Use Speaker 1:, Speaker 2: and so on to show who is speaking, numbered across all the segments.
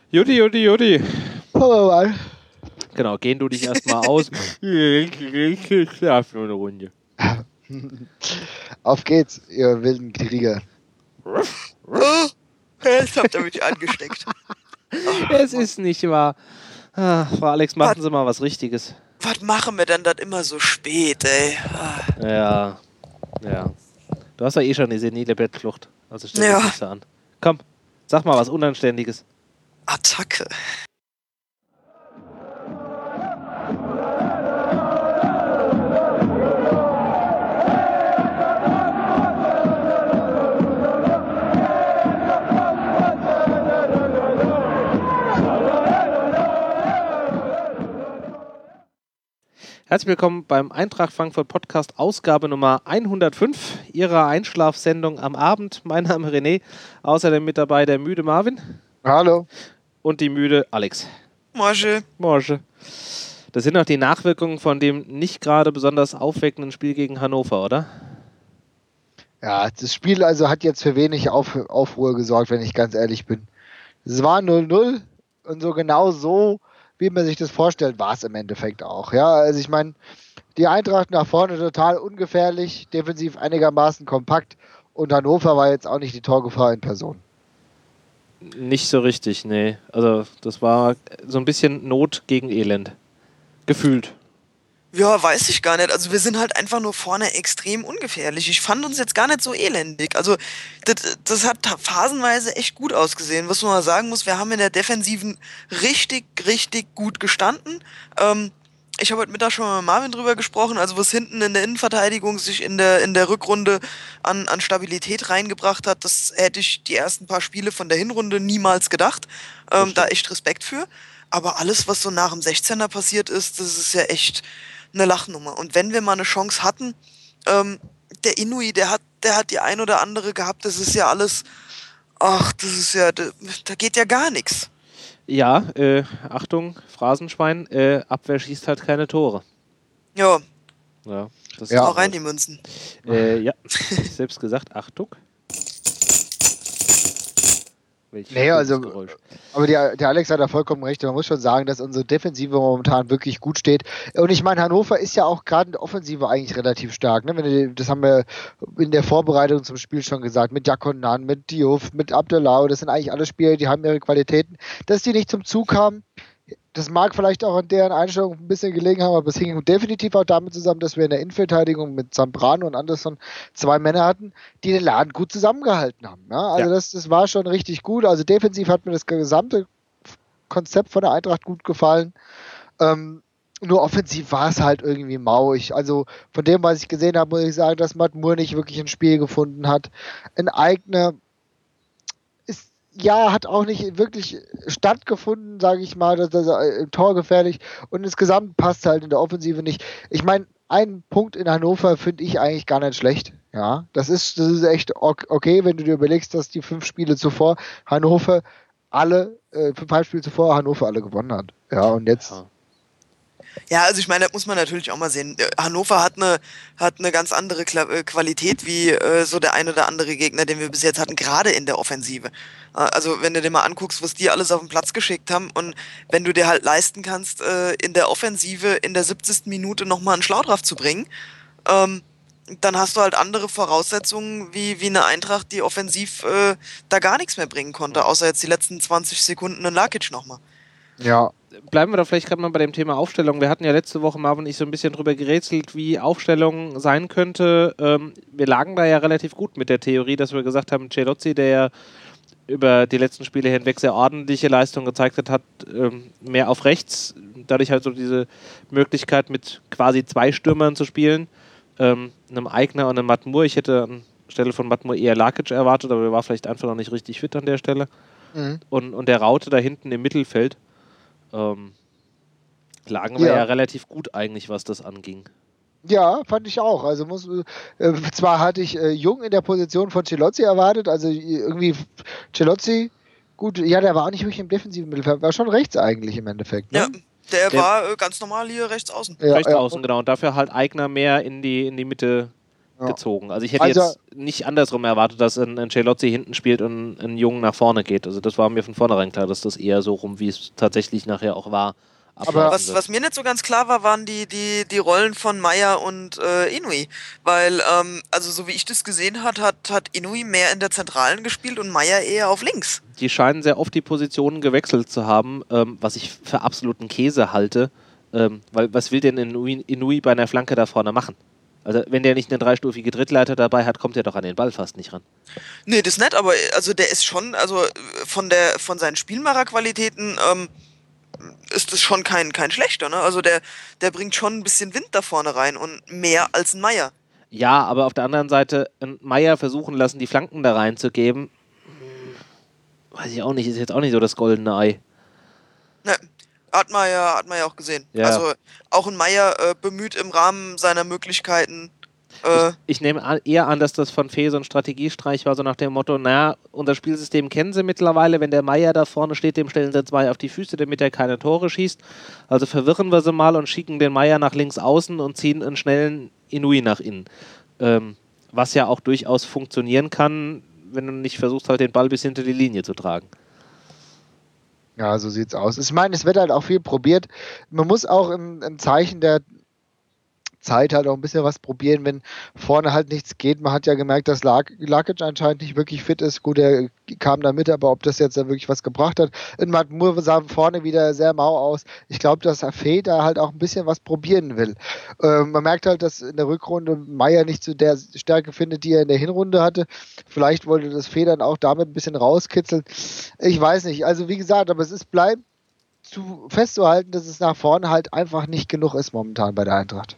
Speaker 1: Jutti, Jutti, Jutti.
Speaker 2: Oh,
Speaker 1: Genau, gehen du dich erstmal aus. Ich schlaf nur eine Runde.
Speaker 2: Auf geht's, ihr wilden Krieger.
Speaker 3: Jetzt habt ihr mich angesteckt.
Speaker 1: Es ist nicht wahr. Frau Alex, machen Sie mal was Richtiges.
Speaker 3: Was machen wir denn das immer so spät, ey?
Speaker 1: Ja. Du hast ja eh schon die senile Bettflucht. Also stell dich nicht so an. Komm, sag mal was Unanständiges.
Speaker 3: Attacke.
Speaker 1: Herzlich willkommen beim Eintracht Frankfurt Podcast, Ausgabe Nummer 105, Ihrer Einschlafsendung am Abend. Mein Name ist René, außerdem mit dabei der müde Marvin.
Speaker 2: Hallo.
Speaker 1: Und die müde Alex.
Speaker 3: Morgen.
Speaker 1: Das sind noch die Nachwirkungen von dem nicht gerade besonders aufweckenden Spiel gegen Hannover, oder?
Speaker 2: Ja, das Spiel also hat jetzt für wenig Aufruhr gesorgt, wenn ich ganz ehrlich bin. Es war 0-0 und so genau so, wie man sich das vorstellt, war es im Endeffekt auch. Ja, also ich meine, die Eintracht nach vorne total ungefährlich, defensiv einigermaßen kompakt und Hannover war jetzt auch nicht die Torgefahr in Person.
Speaker 1: Nicht so richtig, nee. Also das war so ein bisschen Not gegen Elend. Gefühlt.
Speaker 3: Ja, weiß ich gar nicht. Also wir sind halt einfach nur vorne extrem ungefährlich. Ich fand uns jetzt gar nicht so elendig. Also das hat phasenweise echt gut ausgesehen. Was man mal sagen muss, wir haben in der Defensiven richtig gut gestanden. Ich habe heute Mittag schon mal mit Marvin drüber gesprochen, also was hinten in der Innenverteidigung sich in der Rückrunde an Stabilität reingebracht hat, das hätte ich die ersten paar Spiele von der Hinrunde niemals gedacht. Da echt Respekt für. Aber alles, was so nach dem 16er passiert ist, das ist ja echt eine Lachnummer. Und wenn wir mal eine Chance hatten, der Inui, der hat die ein oder andere gehabt, das ist ja alles, das ist ja, da geht ja gar nichts.
Speaker 1: Ja, Achtung, Phrasenschwein, Abwehr schießt halt keine Tore.
Speaker 3: Ja.
Speaker 1: Das
Speaker 3: ist auch rein die Münzen.
Speaker 1: Ja, selbst gesagt, Achtung.
Speaker 2: Nee, also, aber der Alex hat da vollkommen recht. Man muss schon sagen, dass unsere Defensive momentan wirklich gut steht. Und ich meine, Hannover ist ja auch gerade in der Offensive eigentlich relativ stark. Ne? Das haben wir in der Vorbereitung zum Spiel schon gesagt. Mit Jakonan, mit Diouf, mit Abdelao. Das sind eigentlich alle Spieler, die haben ihre Qualitäten. Dass die nicht zum Zug kamen, das mag vielleicht auch an deren Einstellung ein bisschen gelegen haben, aber es hing definitiv auch damit zusammen, dass wir in der Innenverteidigung mit Zambrano und Anderson zwei Männer hatten, die den Laden gut zusammengehalten haben. Ja? Also das war schon richtig gut. Also defensiv hat mir das gesamte Konzept von der Eintracht gut gefallen. Nur offensiv war es halt irgendwie mau. Also von dem, was ich gesehen habe, muss ich sagen, dass Matt Moore nicht wirklich ein Spiel gefunden hat. Ein Eigner hat auch nicht wirklich stattgefunden, sage ich mal, das im Tor gefährlich und insgesamt passt halt in der Offensive nicht. Ich meine, einen Punkt in Hannover finde ich eigentlich gar nicht schlecht. Ja, das ist echt okay, wenn du dir überlegst, dass die 5 Spiele zuvor Hannover alle gewonnen hat. Ja, und jetzt...
Speaker 3: Ja, also ich meine, das muss man natürlich auch mal sehen. Hannover hat eine ganz andere Qualität wie so der ein oder andere Gegner, den wir bis jetzt hatten, gerade in der Offensive. Also wenn du dir mal anguckst, was die alles auf den Platz geschickt haben und wenn du dir halt leisten kannst, in der Offensive in der 70. Minute nochmal einen Schlaudraff zu bringen, dann hast du halt andere Voraussetzungen wie eine Eintracht, die offensiv da gar nichts mehr bringen konnte, außer jetzt die letzten 20 Sekunden in Lakic nochmal.
Speaker 2: Ja.
Speaker 1: Bleiben wir doch vielleicht gerade mal bei dem Thema Aufstellung. Wir hatten ja letzte Woche, Marvin und ich, so ein bisschen drüber gerätselt, wie Aufstellung sein könnte. Wir lagen da ja relativ gut mit der Theorie, dass wir gesagt haben, Celozzi, der ja über die letzten Spiele hinweg sehr ordentliche Leistung gezeigt hat, mehr auf rechts. Dadurch halt so diese Möglichkeit, mit quasi 2 Stürmern zu spielen. Einem Eigner und einem Matt Moore. Ich hätte anstelle von Matt Moore eher Lakic erwartet, aber er war vielleicht einfach noch nicht richtig fit an der Stelle. Mhm. Und der Raute da hinten im Mittelfeld. Lagen wir ja relativ gut eigentlich, was das anging.
Speaker 2: Ja, fand ich auch. Also zwar hatte ich Jung in der Position von Celozzi erwartet, also irgendwie Celozzi, gut, ja, der war auch nicht wirklich im defensiven Mittelfeld, war schon rechts eigentlich im Endeffekt. Ne?
Speaker 3: Ja, der war ganz normal hier rechts außen.
Speaker 1: Ja, rechts außen, genau. Und dafür halt Eigner mehr in die Mitte gezogen. Also ich hätte jetzt nicht andersrum erwartet, dass ein Celozzi hinten spielt und ein Jung nach vorne geht. Also das war mir von vornherein klar, dass das eher so rum, wie es tatsächlich nachher auch war.
Speaker 3: Aber was mir nicht so ganz klar war, waren die Rollen von Meier und Inui. Weil, also so wie ich das gesehen hat Inui mehr in der Zentralen gespielt und Meier eher auf links.
Speaker 1: Die scheinen sehr oft die Positionen gewechselt zu haben, was ich für absoluten Käse halte. Weil was will denn Inui bei einer Flanke da vorne machen? Also wenn der nicht eine dreistufige Drittleiter dabei hat, kommt er doch an den Ball fast nicht ran.
Speaker 3: Nee, das nicht, aber also der ist schon, also von seinen Spielmacherqualitäten ist das schon kein schlechter, ne? Also der bringt schon ein bisschen Wind da vorne rein und mehr als ein Meier.
Speaker 1: Ja, aber auf der anderen Seite ein Meier versuchen lassen, die Flanken da reinzugeben, weiß ich auch nicht, ist jetzt auch nicht so das goldene Ei.
Speaker 3: Ne, hat man ja auch gesehen.
Speaker 1: Ja.
Speaker 3: Also auch ein Meier bemüht im Rahmen seiner Möglichkeiten.
Speaker 1: Ich nehme eher an, dass das von Fee so ein Strategiestreich war, so nach dem Motto, naja, unser Spielsystem kennen sie mittlerweile, wenn der Meier da vorne steht, dem stellen sie 2 auf die Füße, damit er keine Tore schießt. Also verwirren wir sie mal und schicken den Meier nach links außen und ziehen einen schnellen Inui nach innen. Was ja auch durchaus funktionieren kann, wenn du nicht versuchst, halt den Ball bis hinter die Linie zu tragen.
Speaker 2: Ja, so sieht's aus. Ich meine, es wird halt auch viel probiert. Man muss auch im Zeichen der Zeit halt auch ein bisschen was probieren, wenn vorne halt nichts geht. Man hat ja gemerkt, dass Lakic anscheinend nicht wirklich fit ist. Gut, er kam da mit, aber ob das jetzt dann wirklich was gebracht hat. Und Matmur sah vorne wieder sehr mau aus. Ich glaube, dass Fee da halt auch ein bisschen was probieren will. Man merkt halt, dass in der Rückrunde Meier nicht zu der Stärke findet, die er in der Hinrunde hatte. Vielleicht wollte das Fee dann auch damit ein bisschen rauskitzeln. Ich weiß nicht. Also wie gesagt, aber es bleibt festzuhalten, dass es nach vorne halt einfach nicht genug ist momentan bei der Eintracht.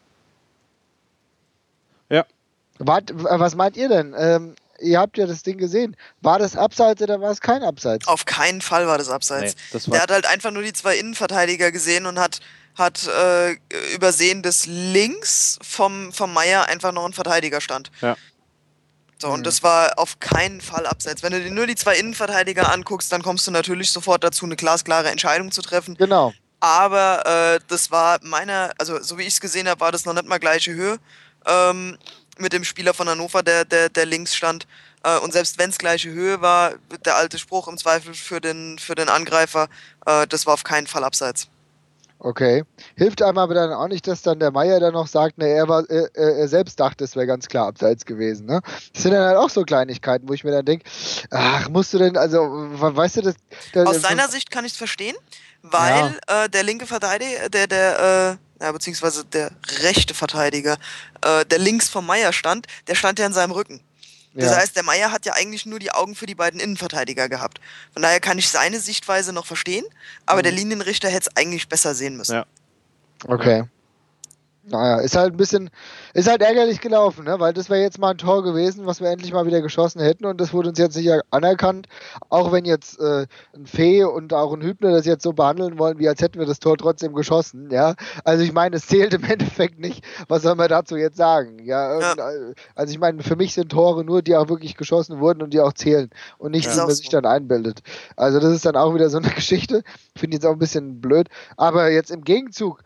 Speaker 1: Ja.
Speaker 2: Was meint ihr denn? Ihr habt ja das Ding gesehen. War das Abseits oder war es kein Abseits?
Speaker 3: Auf keinen Fall war das Abseits.
Speaker 1: Nee,
Speaker 3: der hat halt einfach nur die 2 Innenverteidiger gesehen und hat übersehen, dass links vom Meier einfach noch ein Verteidiger stand.
Speaker 1: Ja.
Speaker 3: So, und das war auf keinen Fall Abseits. Wenn du dir nur die 2 Innenverteidiger anguckst, dann kommst du natürlich sofort dazu, eine glasklare Entscheidung zu treffen.
Speaker 2: Genau.
Speaker 3: Aber das war also so wie ich es gesehen habe, war das noch nicht mal gleiche Höhe. Mit dem Spieler von Hannover, der links stand. Und selbst wenn es gleiche Höhe war, der alte Spruch im Zweifel für den Angreifer, das war auf keinen Fall Abseits.
Speaker 2: Okay. Hilft einem aber dann auch nicht, dass dann der Meier dann noch sagt, ne, er selbst dachte, es wäre ganz klar Abseits gewesen. Ne? Das sind dann halt auch so Kleinigkeiten, wo ich mir dann denke, ach, musst du denn, also, weißt du, das...
Speaker 3: Aus seiner Sicht kann ich es verstehen, weil der linke Verteidiger, beziehungsweise der rechte Verteidiger, der links vom Meier stand, der stand ja in seinem Rücken. Das heißt, der Meier hat ja eigentlich nur die Augen für die beiden Innenverteidiger gehabt. Von daher kann ich seine Sichtweise noch verstehen, aber der Linienrichter hätte es eigentlich besser sehen müssen.
Speaker 1: Ja.
Speaker 2: Okay. Naja, ist halt ärgerlich gelaufen, ne? Weil das wäre jetzt mal ein Tor gewesen, was wir endlich mal wieder geschossen hätten und das wurde uns jetzt nicht anerkannt, auch wenn jetzt ein Fee und auch ein Hübner das jetzt so behandeln wollen, wie als hätten wir das Tor trotzdem geschossen, ja. Also ich meine, es zählt im Endeffekt nicht, was soll man dazu jetzt sagen, ja. Also ich meine, für mich sind Tore nur, die auch wirklich geschossen wurden und die auch zählen und nicht, wie man sich dann einbildet. Also das ist dann auch wieder so eine Geschichte, finde ich jetzt auch ein bisschen blöd, aber jetzt im Gegenzug,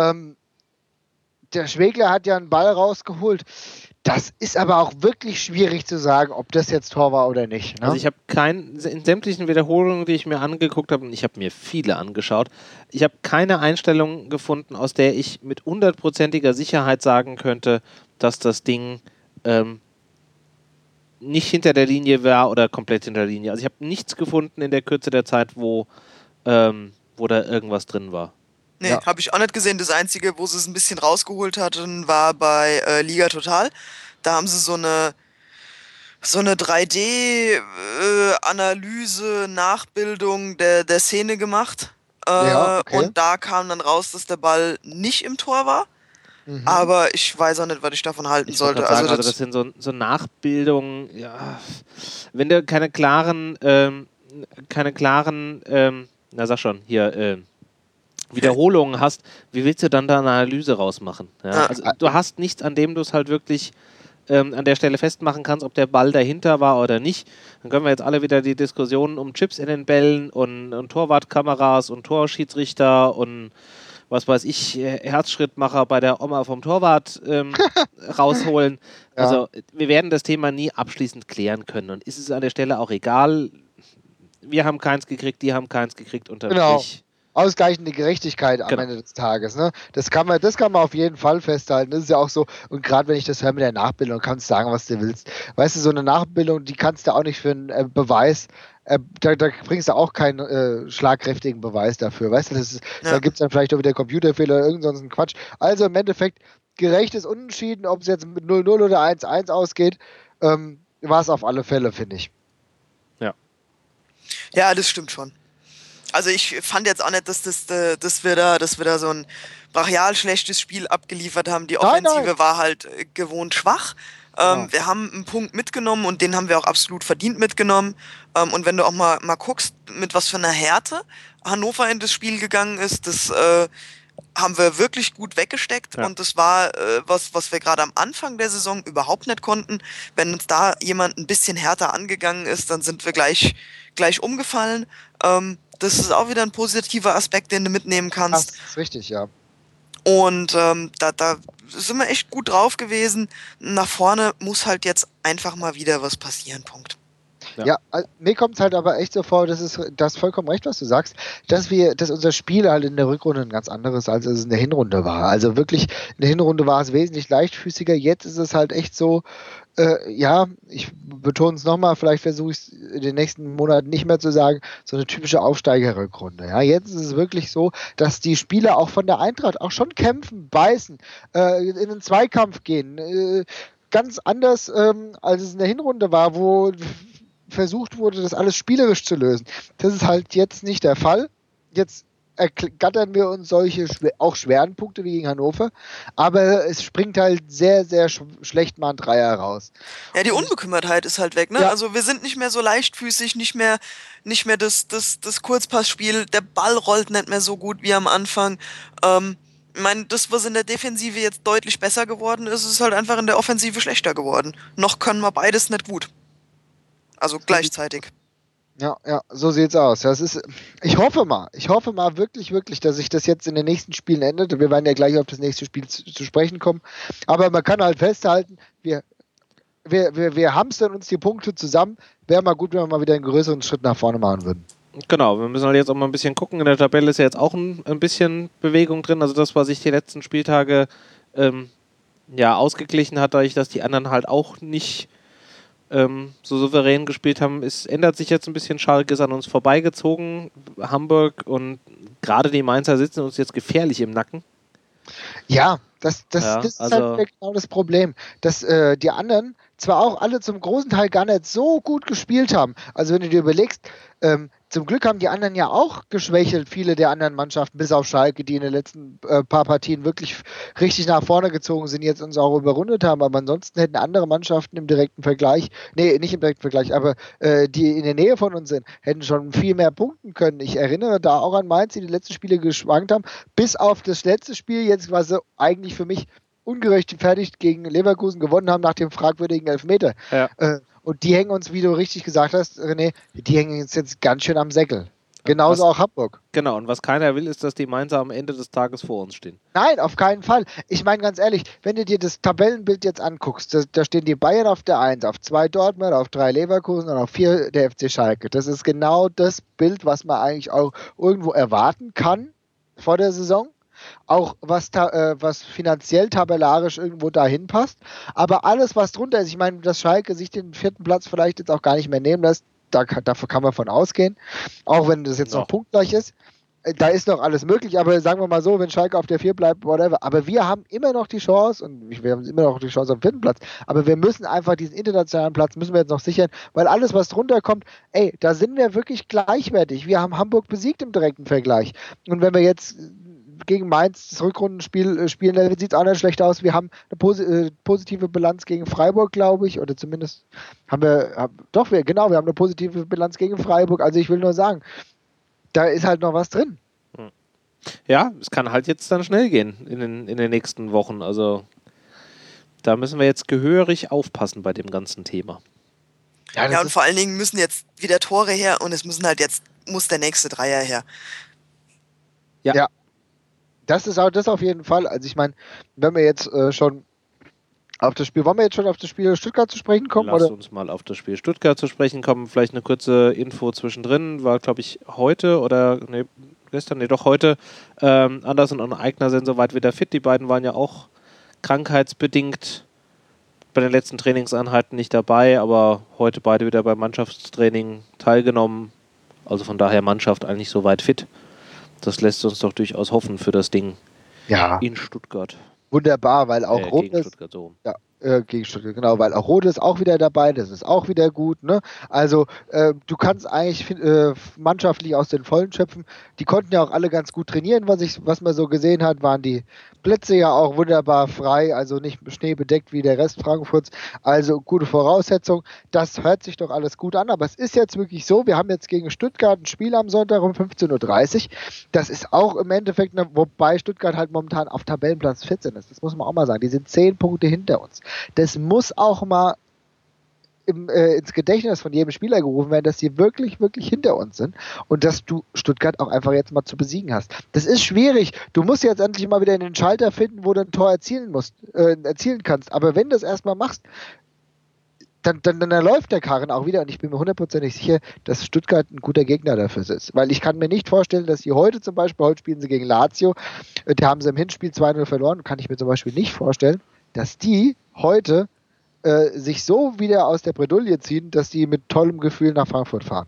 Speaker 2: der Schwegler hat ja einen Ball rausgeholt. Das ist aber auch wirklich schwierig zu sagen, ob das jetzt Tor war oder nicht. Ne?
Speaker 1: Also ich habe in sämtlichen Wiederholungen, die ich mir angeguckt habe, und ich habe mir viele angeschaut, ich habe keine Einstellung gefunden, aus der ich mit 100%iger Sicherheit sagen könnte, dass das Ding nicht hinter der Linie war oder komplett hinter der Linie. Also ich habe nichts gefunden in der Kürze der Zeit, wo da irgendwas drin war.
Speaker 3: Nee, habe ich auch nicht gesehen. Das Einzige, wo sie es ein bisschen rausgeholt hatten, war bei Liga Total. Da haben sie so eine 3D-Analyse, Nachbildung der Szene gemacht. Und da kam dann raus, dass der Ball nicht im Tor war. Aber ich weiß auch nicht, was ich davon halten sollte.
Speaker 1: Sagen, also das sind so Nachbildungen, ja. Wenn du keine klaren, Wiederholungen hast, wie willst du dann da eine Analyse rausmachen? Ja? Also du hast nichts, an dem du es halt wirklich an der Stelle festmachen kannst, ob der Ball dahinter war oder nicht. Dann können wir jetzt alle wieder die Diskussionen um Chips in den Bällen und Torwartkameras und Torschiedsrichter und was weiß ich, Herzschrittmacher bei der Oma vom Torwart rausholen.
Speaker 2: Ja.
Speaker 1: Also wir werden das Thema nie abschließend klären können. Und ist es an der Stelle auch egal, wir haben keins gekriegt, die haben keins gekriegt, unterm Strich.
Speaker 2: Ausgleichende Gerechtigkeit am Ende des Tages. Ne? Das kann man auf jeden Fall festhalten. Das ist ja auch so, und gerade wenn ich das höre mit der Nachbildung, kannst du sagen, was du willst. Weißt du, so eine Nachbildung, die kannst du auch nicht für einen Beweis, da bringst du auch keinen schlagkräftigen Beweis dafür. Weißt du, da gibt es dann vielleicht auch wieder Computerfehler oder irgend so einen Quatsch. Also im Endeffekt, gerechtes Unentschieden, ob es jetzt mit 0-0 oder 1-1 ausgeht, war es auf alle Fälle, finde ich.
Speaker 3: Ja, das stimmt schon. Also ich fand jetzt auch nicht, dass wir da so ein brachial schlechtes Spiel abgeliefert haben. Die Offensive war halt gewohnt schwach. Wir haben einen Punkt mitgenommen und den haben wir auch absolut verdient mitgenommen. Und wenn du auch mal guckst, mit was für einer Härte Hannover in das Spiel gegangen ist, das haben wir wirklich gut weggesteckt. Und das war was wir gerade am Anfang der Saison überhaupt nicht konnten. Wenn uns da jemand ein bisschen härter angegangen ist, dann sind wir gleich umgefallen. Das ist auch wieder ein positiver Aspekt, den du mitnehmen kannst.
Speaker 2: Das ist richtig, ja.
Speaker 3: Und da sind wir echt gut drauf gewesen. Nach vorne muss halt jetzt einfach mal wieder was passieren, Punkt.
Speaker 2: Ja, mir kommt es halt aber echt so vor, das ist vollkommen recht, was du sagst, dass unser Spiel halt in der Rückrunde ein ganz anderes, als es in der Hinrunde war. Also wirklich, in der Hinrunde war es wesentlich leichtfüßiger, jetzt ist es halt echt so, ich betone es nochmal, vielleicht versuche ich es in den nächsten Monaten nicht mehr zu sagen, so eine typische Aufsteigerrückrunde. Ja, jetzt ist es wirklich so, dass die Spieler auch von der Eintracht auch schon kämpfen, beißen, in den Zweikampf gehen, ganz anders, als es in der Hinrunde war, wo versucht wurde, das alles spielerisch zu lösen. Das ist halt jetzt nicht der Fall. Jetzt ergattern wir uns solche auch schweren Punkte wie gegen Hannover, aber es springt halt sehr, sehr schlecht mal ein Dreier raus.
Speaker 3: Ja, die Unbekümmertheit ist halt weg, ne? Ja. Also wir sind nicht mehr so leichtfüßig, nicht mehr das Kurzpassspiel, der Ball rollt nicht mehr so gut wie am Anfang. Ich meine, das, was in der Defensive jetzt deutlich besser geworden ist, ist halt einfach in der Offensive schlechter geworden. Noch können wir beides nicht gut. Also gleichzeitig.
Speaker 2: Ja, so sieht's aus. Ich hoffe mal wirklich, dass sich das jetzt in den nächsten Spielen ändert. Wir werden ja gleich auf das nächste Spiel zu sprechen kommen. Aber man kann halt festhalten, wir hamstern uns die Punkte zusammen. Wäre mal gut, wenn wir mal wieder einen größeren Schritt nach vorne machen würden.
Speaker 1: Genau, wir müssen halt jetzt auch mal ein bisschen gucken. In der Tabelle ist ja jetzt auch ein bisschen Bewegung drin. Also das, was sich die letzten Spieltage ausgeglichen hat, dadurch, dass die anderen halt auch nicht so souverän gespielt haben, ändert sich jetzt ein bisschen. Schalke ist an uns vorbeigezogen, Hamburg, und gerade die Mainzer sitzen uns jetzt gefährlich im Nacken.
Speaker 2: Ja, das ist halt genau das Problem, dass die anderen zwar auch alle zum großen Teil gar nicht so gut gespielt haben. Also wenn du dir überlegst, zum Glück haben die anderen ja auch geschwächelt, viele der anderen Mannschaften, bis auf Schalke, die in den letzten paar Partien wirklich richtig nach vorne gezogen sind, jetzt uns auch überrundet haben. Aber ansonsten hätten andere Mannschaften im direkten Vergleich, nicht im direkten Vergleich, aber die in der Nähe von uns sind, hätten schon viel mehr punkten können. Ich erinnere da auch an Mainz, die letzten Spiele geschwankt haben, bis auf das letzte Spiel jetzt, was sie eigentlich für mich ungerechtfertigt gegen Leverkusen gewonnen haben nach dem fragwürdigen Elfmeter. Ja. Und die hängen uns, wie du richtig gesagt hast, René, die hängen uns jetzt ganz schön am Säckel. Genauso auch Hamburg.
Speaker 1: Genau, und was keiner will, ist, dass die Mainzer am Ende des Tages vor uns stehen.
Speaker 2: Nein, auf keinen Fall. Ich meine ganz ehrlich, wenn du dir das Tabellenbild jetzt anguckst, da stehen die Bayern auf der 1, auf 2 Dortmund, auf 3 Leverkusen und auf 4 der FC Schalke. Das ist genau das Bild, was man eigentlich auch irgendwo erwarten kann vor der Saison. Auch was finanziell tabellarisch irgendwo dahin passt. Aber alles, was drunter ist, ich meine, dass Schalke sich den 4. Platz vielleicht jetzt auch gar nicht mehr nehmen lässt, dafür kann man von ausgehen. Auch wenn das jetzt noch punktgleich ist. Da ist noch alles möglich, aber sagen wir mal so, wenn Schalke auf der 4 bleibt, whatever. Aber wir haben immer noch die Chance, und wir haben immer noch die Chance auf den 4. Platz, aber wir müssen einfach diesen internationalen Platz, müssen wir jetzt noch sichern, weil alles, was drunter kommt, da sind wir wirklich gleichwertig. Wir haben Hamburg besiegt im direkten Vergleich. Und wenn wir jetzt gegen Mainz das Rückrundenspiel spielen, sieht es auch nicht schlecht aus. Wir haben eine positive Bilanz gegen Freiburg, glaube ich, oder zumindest wir haben eine positive Bilanz gegen Freiburg. Also ich will nur sagen, da ist halt noch was drin.
Speaker 1: Ja, es kann halt jetzt dann schnell gehen in den nächsten Wochen. Also da müssen wir jetzt gehörig aufpassen bei dem ganzen Thema.
Speaker 3: Ja, und vor allen Dingen müssen jetzt wieder Tore her und muss der nächste Dreier her.
Speaker 2: Ja. Das ist auch das auf jeden Fall. Also ich meine, wenn wir jetzt schon auf das Spiel, wollen wir jetzt schon auf das Spiel Stuttgart zu sprechen kommen?
Speaker 1: Lass uns mal auf das Spiel Stuttgart zu sprechen kommen. Vielleicht eine kurze Info zwischendrin. War, glaube ich, heute oder heute. Anderson und Aigner sind soweit wieder fit. Die beiden waren ja auch krankheitsbedingt bei den letzten Trainingseinheiten nicht dabei, aber heute beide wieder beim Mannschaftstraining teilgenommen. Also von daher Mannschaft eigentlich soweit fit. Das lässt uns doch durchaus hoffen für das Ding in Stuttgart.
Speaker 2: Wunderbar, weil auch
Speaker 1: gegen Stuttgart so.
Speaker 2: Ja, gegen Stuttgart, genau, weil auch Rode ist auch wieder dabei, das ist auch wieder gut, ne? Also du kannst eigentlich mannschaftlich aus den Vollen schöpfen. Die konnten ja auch alle ganz gut trainieren, was man so gesehen hat, waren die Plätze ja auch wunderbar frei, also nicht schneebedeckt wie der Rest Frankfurts, also gute Voraussetzung. Das hört sich doch alles gut an, aber es ist jetzt wirklich so, wir haben jetzt gegen Stuttgart ein Spiel am Sonntag um 15:30 Uhr. Das ist auch im Endeffekt, wobei Stuttgart halt momentan auf Tabellenplatz 14 ist, das muss man auch mal sagen, die sind 10 Punkte hinter uns. Das muss auch mal ins Gedächtnis von jedem Spieler gerufen werden, dass sie wirklich, wirklich hinter uns sind und dass du Stuttgart auch einfach jetzt mal zu besiegen hast. Das ist schwierig. Du musst jetzt endlich mal wieder den Schalter finden, wo du ein Tor erzielen kannst. Aber wenn du das erstmal machst, dann läuft der Karren auch wieder und ich bin mir 100%ig sicher, dass Stuttgart ein guter Gegner dafür ist. Weil ich kann mir nicht vorstellen, dass sie heute spielen sie gegen Lazio, da haben sie im Hinspiel 2-0 verloren, kann ich mir zum Beispiel nicht vorstellen, dass die heute sich so wieder aus der Bredouille ziehen, dass die mit tollem Gefühl nach Frankfurt fahren.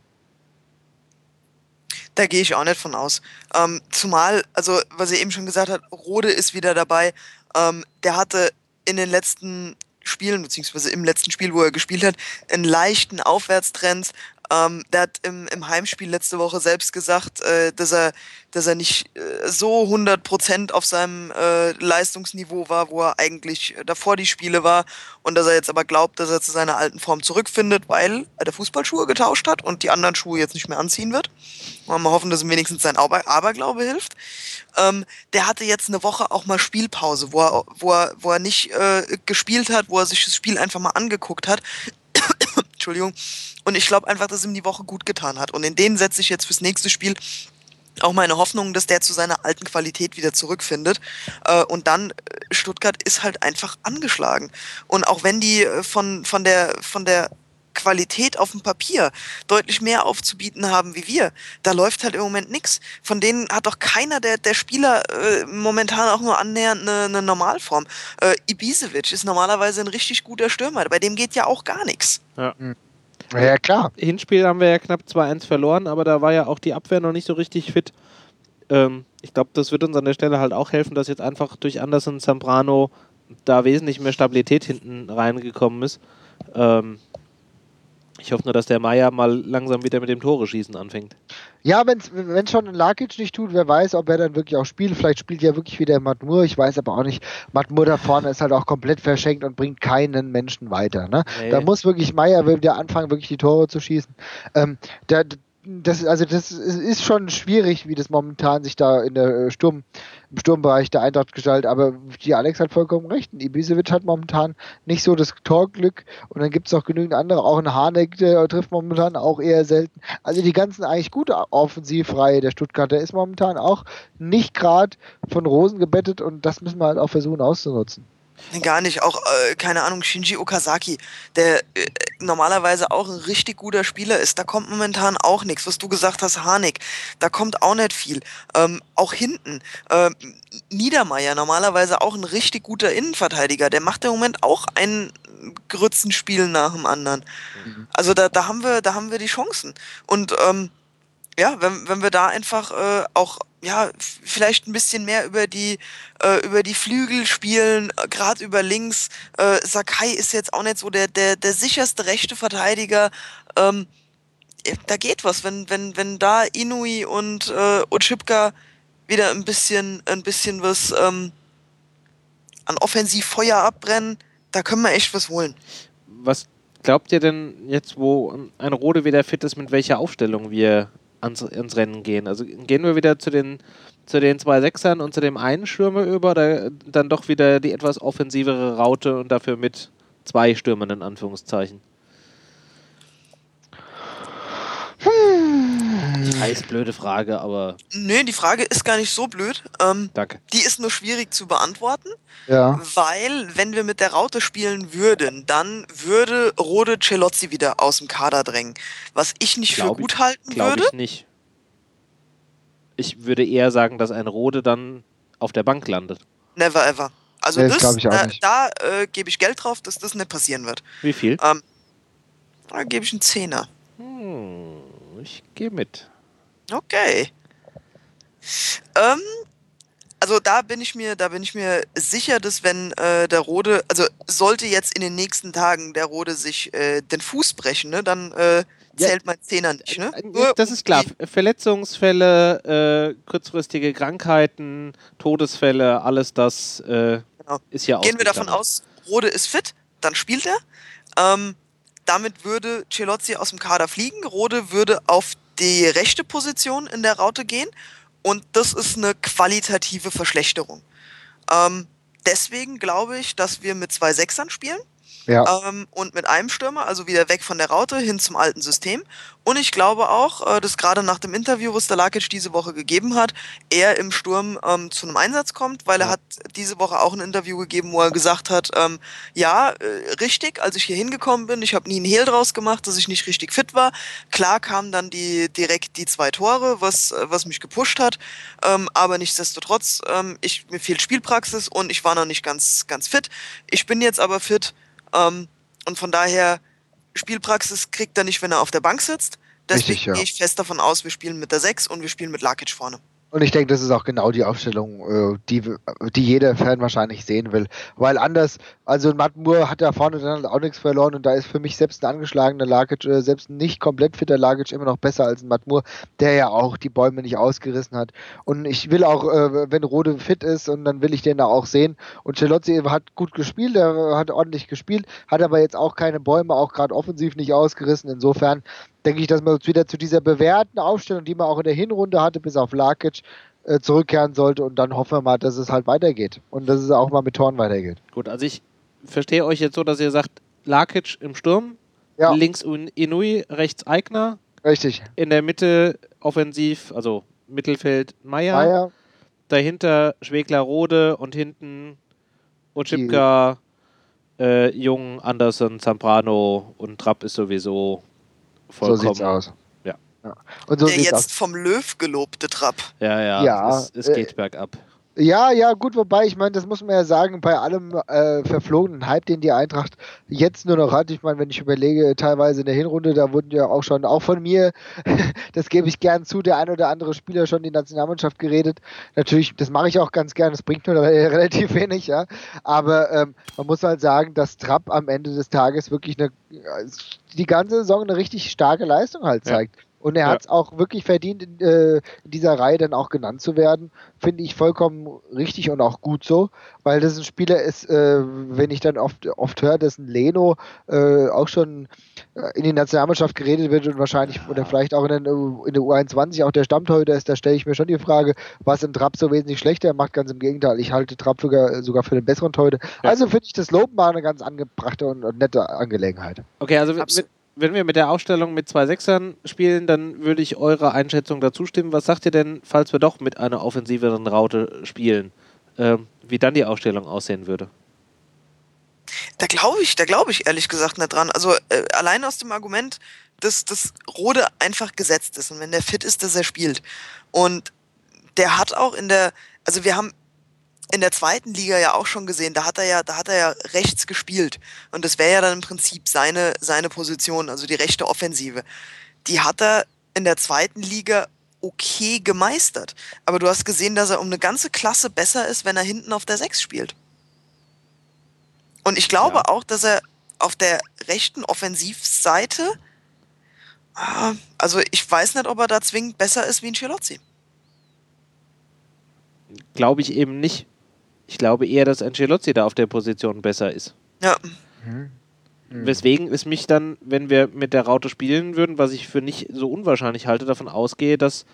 Speaker 3: Da gehe ich auch nicht von aus. Zumal, also was ihr eben schon gesagt habt, Rode ist wieder dabei. Der hatte in den letzten Spielen, beziehungsweise im letzten Spiel, wo er gespielt hat, einen leichten Aufwärtstrend. Der hat im Heimspiel letzte Woche selbst gesagt, dass er nicht so 100% auf seinem Leistungsniveau war, wo er eigentlich davor die Spiele war, und dass er jetzt aber glaubt, dass er zu seiner alten Form zurückfindet, weil er der Fußballschuhe getauscht hat und die anderen Schuhe jetzt nicht mehr anziehen wird. Mal hoffen, dass ihm wenigstens sein Aberglaube hilft. Der hatte jetzt eine Woche auch mal Spielpause, wo er nicht gespielt hat, wo er sich das Spiel einfach mal angeguckt hat. Entschuldigung. Und ich glaube einfach, dass ihm die Woche gut getan hat. Und in den setze ich jetzt fürs nächste Spiel auch meine Hoffnung, dass der zu seiner alten Qualität wieder zurückfindet. Und dann, Stuttgart ist halt einfach angeschlagen. Und auch wenn die von der Qualität auf dem Papier deutlich mehr aufzubieten haben wie wir, da läuft halt im Moment nichts. Von denen hat doch keiner der Spieler momentan auch nur annähernd eine Normalform. Ibisevic ist normalerweise ein richtig guter Stürmer, bei dem geht ja auch gar nichts.
Speaker 1: Ja.
Speaker 2: Ja, klar.
Speaker 1: Hinspiel haben wir ja knapp 2-1 verloren, aber da war ja auch die Abwehr noch nicht so richtig fit. Ich glaube, das wird uns an der Stelle halt auch helfen, dass jetzt einfach durch Anderson Zambrano da wesentlich mehr Stabilität hinten reingekommen ist. Ich hoffe nur, dass der Meier mal langsam wieder mit dem Tore-Schießen anfängt.
Speaker 2: Ja, wenn schon ein Lakic nicht tut, wer weiß, ob er dann wirklich auch spielt. Vielleicht spielt ja wirklich wieder Matmur, ich weiß aber auch nicht. Matmur da vorne ist halt auch komplett verschenkt und bringt keinen Menschen weiter. Ne? Nee. Da muss wirklich Meier wieder anfangen, wirklich die Tore zu schießen. Das ist schon schwierig, wie das momentan sich da im Sturmbereich der Eintracht gestaltet, aber die Alex hat vollkommen recht. Ibisevic hat momentan nicht so das Torglück und dann gibt es auch genügend andere, auch ein Harnik, der trifft momentan auch eher selten. Also die ganzen eigentlich gute Offensivreihe der Stuttgarter ist momentan auch nicht gerade von Rosen gebettet und das müssen wir halt auch versuchen auszunutzen.
Speaker 3: Gar nicht, auch, keine Ahnung, Shinji Okazaki, der normalerweise auch ein richtig guter Spieler ist, da kommt momentan auch nichts. Was du gesagt hast, Harnik, da kommt auch nicht viel. Auch hinten, Niedermeyer, normalerweise auch ein richtig guter Innenverteidiger, der macht im Moment auch ein Grützenspiel nach dem anderen. Mhm. Also da haben wir die Chancen. Und ja, wenn wir da einfach auch vielleicht ein bisschen mehr über die Flügel spielen, gerade über links. Sakai ist jetzt auch nicht so der sicherste rechte Verteidiger. Da geht was, wenn da Inui und Otschipka wieder ein bisschen was an Offensivfeuer abbrennen, da können wir echt was holen.
Speaker 1: Was glaubt ihr denn jetzt, wo ein Rode wieder fit ist, mit welcher Aufstellung wir ins Rennen gehen? Also gehen wir wieder zu den 2 Sechsern und zu dem einen Stürmer über, oder dann doch wieder die etwas offensivere Raute und dafür mit 2 Stürmern in Anführungszeichen? Heiß, blöde Frage, aber...
Speaker 3: Nö, die Frage ist gar nicht so blöd.
Speaker 1: Danke.
Speaker 3: Die ist nur schwierig zu beantworten,
Speaker 2: Ja.
Speaker 3: weil, wenn wir mit der Raute spielen würden, dann würde Rode Celozzi wieder aus dem Kader drängen. Was ich nicht für gut halten würde.
Speaker 1: Glaube ich nicht. Ich würde eher sagen, dass ein Rode dann auf der Bank landet.
Speaker 3: Never ever. Also
Speaker 2: Nee, das glaub ich auch nicht.
Speaker 3: Da gebe ich Geld drauf, dass das nicht passieren wird.
Speaker 1: Wie viel?
Speaker 3: Da gebe ich einen Zehner.
Speaker 1: Ich gehe mit.
Speaker 3: Okay. Also da bin ich mir sicher, dass wenn der Rode, also sollte jetzt in den nächsten Tagen der Rode sich den Fuß brechen, ne, dann zählt mein Zehner nicht, ne?
Speaker 1: Das ist klar. Verletzungsfälle, kurzfristige Krankheiten, Todesfälle, alles das
Speaker 3: Genau.
Speaker 1: ist ja auch.
Speaker 3: Gehen wir davon aus, Rode ist fit, dann spielt er. Damit würde Celozzi aus dem Kader fliegen. Rode würde auf die rechte Position in der Raute gehen. Und das ist eine qualitative Verschlechterung. Deswegen glaube ich, dass wir mit 2 Sechsern spielen.
Speaker 2: Ja.
Speaker 3: Und mit einem Stürmer, also wieder weg von der Raute hin zum alten System. Und ich glaube auch, dass gerade nach dem Interview, was der Lakic diese Woche gegeben hat, er im Sturm zu einem Einsatz kommt, weil er hat diese Woche auch ein Interview gegeben, wo er gesagt hat, richtig, als ich hier hingekommen bin, ich habe nie einen Hehl draus gemacht, dass ich nicht richtig fit war. Klar kamen dann direkt die 2 Tore, was mich gepusht hat, aber nichtsdestotrotz, mir fehlt Spielpraxis und ich war noch nicht ganz fit. Ich bin jetzt aber fit. Und von daher, Spielpraxis kriegt er nicht, wenn er auf der Bank sitzt. Deswegen gehe ich fest davon aus, wir spielen mit der 6 und wir spielen mit Lakic vorne.
Speaker 2: Und ich denke, das ist auch genau die Aufstellung, die jeder Fan wahrscheinlich sehen will. Weil anders, also Matt Moore hat da vorne dann auch nichts verloren und da ist für mich selbst ein angeschlagener Lakic, selbst ein nicht komplett fitter Lakic immer noch besser als ein Matt Moore, der ja auch die Bäume nicht ausgerissen hat. Und ich will auch, wenn Rode fit ist, und dann will ich den da auch sehen. Und Celozzi hat gut gespielt, er hat ordentlich gespielt, hat aber jetzt auch keine Bäume, auch gerade offensiv nicht ausgerissen. Insofern denke ich, dass man uns wieder zu dieser bewährten Aufstellung, die man auch in der Hinrunde hatte, bis auf Lakic, zurückkehren sollte und dann hoffen wir mal, dass es halt weitergeht und dass es auch mal mit Toren weitergeht.
Speaker 1: Gut, also ich verstehe euch jetzt so, dass ihr sagt, Lakic im Sturm, links Inui, rechts Aigner.
Speaker 2: Richtig.
Speaker 1: In der Mitte offensiv, also Mittelfeld Meier. Dahinter Schwegler-Rode und hinten Oczipka, Jung, Andersen, Zambrano und Trapp ist sowieso vollkommen.
Speaker 2: So sieht's aus.
Speaker 1: Ja.
Speaker 2: Und so
Speaker 3: der jetzt vom Löw gelobte Trapp.
Speaker 1: Ja. Es geht bergab.
Speaker 2: Ja, gut, wobei, ich meine, das muss man ja sagen, bei allem verflogenen Hype, den die Eintracht jetzt nur noch hat, ich meine, wenn ich überlege, teilweise in der Hinrunde, da wurden ja auch schon, auch von mir, das gebe ich gern zu, der ein oder andere Spieler schon die Nationalmannschaft geredet. Natürlich, das mache ich auch ganz gern, das bringt nur relativ wenig, ja. Aber man muss halt sagen, dass Trapp am Ende des Tages wirklich die ganze Saison eine richtig starke Leistung halt zeigt. Und er hat es auch wirklich verdient, in dieser Reihe dann auch genannt zu werden. Finde ich vollkommen richtig und auch gut so, weil das ein Spieler ist, wenn ich dann oft höre, dass ein Leno auch schon in die Nationalmannschaft geredet wird und wahrscheinlich oder vielleicht auch in der U21 auch der Stammtorhüter ist, da stelle ich mir schon die Frage, was in Trapp so wesentlich schlechter macht. Ganz im Gegenteil, ich halte Trapp sogar für den besseren Torhüter. Ja. Also finde ich das Lob mal eine ganz angebrachte und nette Angelegenheit.
Speaker 1: Okay, also wenn wir mit der Aufstellung mit 2 Sechsern spielen, dann würde ich eurer Einschätzung dazu stimmen. Was sagt ihr denn, falls wir doch mit einer offensiveren Raute spielen, wie dann die Aufstellung aussehen würde?
Speaker 3: Da glaube ich ehrlich gesagt nicht dran. Also allein aus dem Argument, dass Rode einfach gesetzt ist und wenn der fit ist, dass er spielt. Und der hat auch also wir haben in der 2. Liga ja auch schon gesehen, da hat er ja rechts gespielt. Und das wäre ja dann im Prinzip seine Position, also die rechte Offensive. Die hat er in der 2. Liga okay gemeistert. Aber du hast gesehen, dass er um eine ganze Klasse besser ist, wenn er hinten auf der 6 spielt. Und ich glaube auch, dass er auf der rechten Offensivseite, also ich weiß nicht, ob er da zwingend besser ist wie ein Celozzi.
Speaker 1: Glaube ich eben nicht. Ich glaube eher, dass Ancelotti da auf der Position besser ist.
Speaker 3: Ja.
Speaker 1: Weswegen es mich dann, wenn wir mit der Raute spielen würden, was ich für nicht so unwahrscheinlich halte, davon ausgehe, dass